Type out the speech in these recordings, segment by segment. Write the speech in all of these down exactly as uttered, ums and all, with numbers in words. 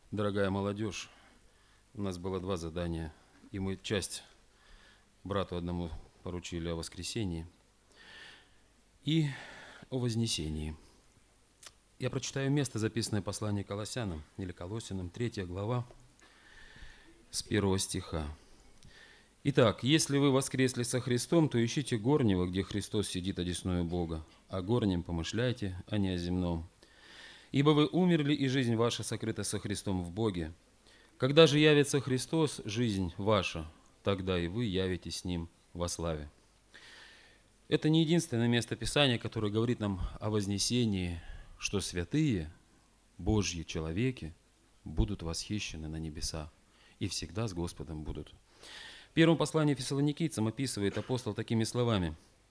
Дорогая молодежь, у нас было два задания, и мы часть брату одному поручили о воскресении и о вознесении. Я прочитаю место, записанное в послании к Колоссянам или Колоссянам, третья глава, с первого стиха. Итак, если вы воскресли со Христом, то ищите горнего, где Христос сидит одесную Бога. О горнем помышляйте, а не о земном. Ибо вы умерли, и жизнь ваша сокрыта со Христом в Боге. Когда же явится Христос, жизнь ваша, тогда и вы явитесь с Ним во славе. Это не единственное место Писания, которое говорит нам о вознесении, что святые, Божьи человеки, будут восхищены на небеса и всегда с Господом будут. В первом послании Фессалоникийцам описывает апостол такими словами.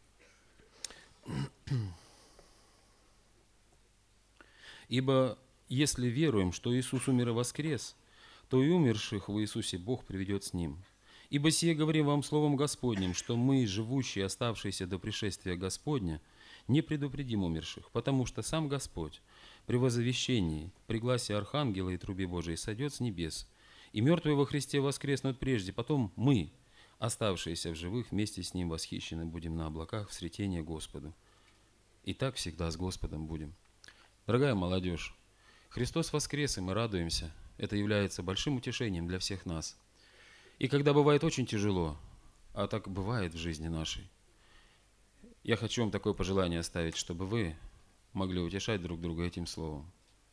«Ибо если веруем, что Иисус умер и воскрес, то и умерших в Иисусе Бог приведет с Ним. Ибо сие говорим вам словом Господним, что мы, живущие, оставшиеся до пришествия Господня, не предупредим умерших, потому что сам Господь при возвещении, при гласе Архангела и трубе Божией сойдет с небес, и мертвые во Христе воскреснут прежде, потом мы, оставшиеся в живых, вместе с Ним восхищены будем на облаках в сретение Господу. И так всегда с Господом будем». Дорогая молодежь, Христос воскрес, и мы радуемся. Это является большим утешением для всех нас. И когда бывает очень тяжело, а так бывает в жизни нашей, я хочу вам такое пожелание оставить, чтобы вы могли утешать друг друга этим словом.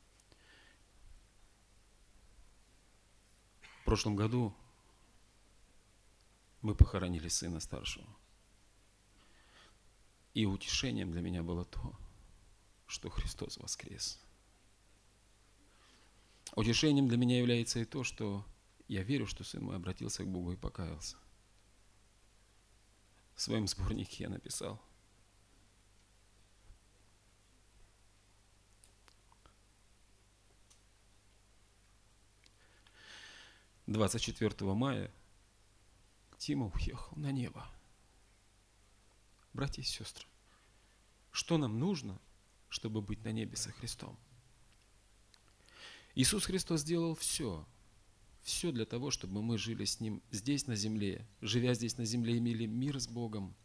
В прошлом году мы похоронили сына старшего. И утешением для меня было то, что Христос воскрес. Утешением для меня является и то, что я верю, что сын мой обратился к Богу и покаялся. В своем сборнике я написал: двадцать четвёртого мая Тима уехал на небо. Братья и сестры, что нам нужно, чтобы быть на небе со Христом? Иисус Христос сделал все, все для того, чтобы мы жили с Ним здесь на земле, живя здесь на земле, имели мир с Богом,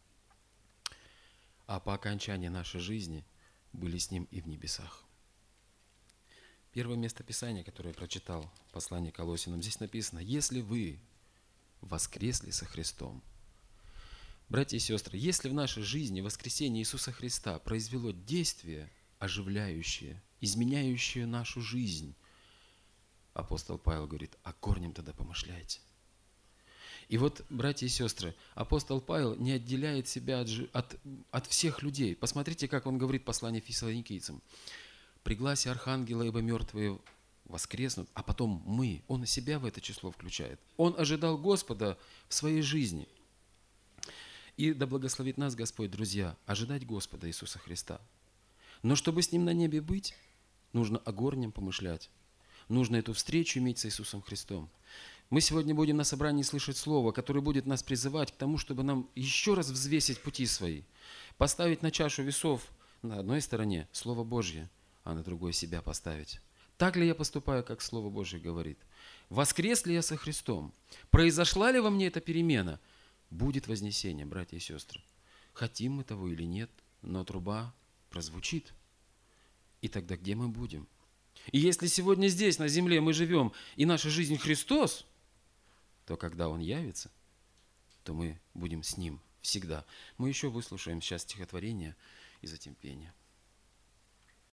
а по окончании нашей жизни были с Ним и в небесах. Первое место Писания, которое я прочитал, послание к Колоссянам, здесь написано: «Если вы воскресли со Христом». Братья и сестры, если в нашей жизни воскресение Иисуса Христа произвело действие оживляющее, изменяющее нашу жизнь, апостол Павел говорит: о корнем тогда помышляйте. И вот, братья и сестры, апостол Павел не отделяет себя от, от, от всех людей. Посмотрите, как он говорит в послании Фессалоникийцам. «При гласе Архангела, ибо мертвые воскреснут», а потом мы. Он себя в это число включает. Он ожидал Господа в своей жизни. И да благословит нас Господь, друзья, ожидать Господа Иисуса Христа. Но чтобы с Ним на небе быть, нужно о горнем помышлять. Нужно эту встречу иметь с Иисусом Христом. Мы сегодня будем на собрании слышать Слово, которое будет нас призывать к тому, чтобы нам еще раз взвесить пути свои, поставить на чашу весов на одной стороне Слово Божье, а на другой себя поставить. Так ли я поступаю, как Слово Божье говорит? Воскрес ли я со Христом? Произошла ли во мне эта перемена? Будет вознесение, братья и сестры. Хотим мы того или нет, но труба прозвучит. И тогда где мы будем? И если сегодня здесь, на земле, мы живем, и наша жизнь Христос, то когда Он явится, то мы будем с Ним всегда. Мы еще выслушаем сейчас стихотворение и затем пение.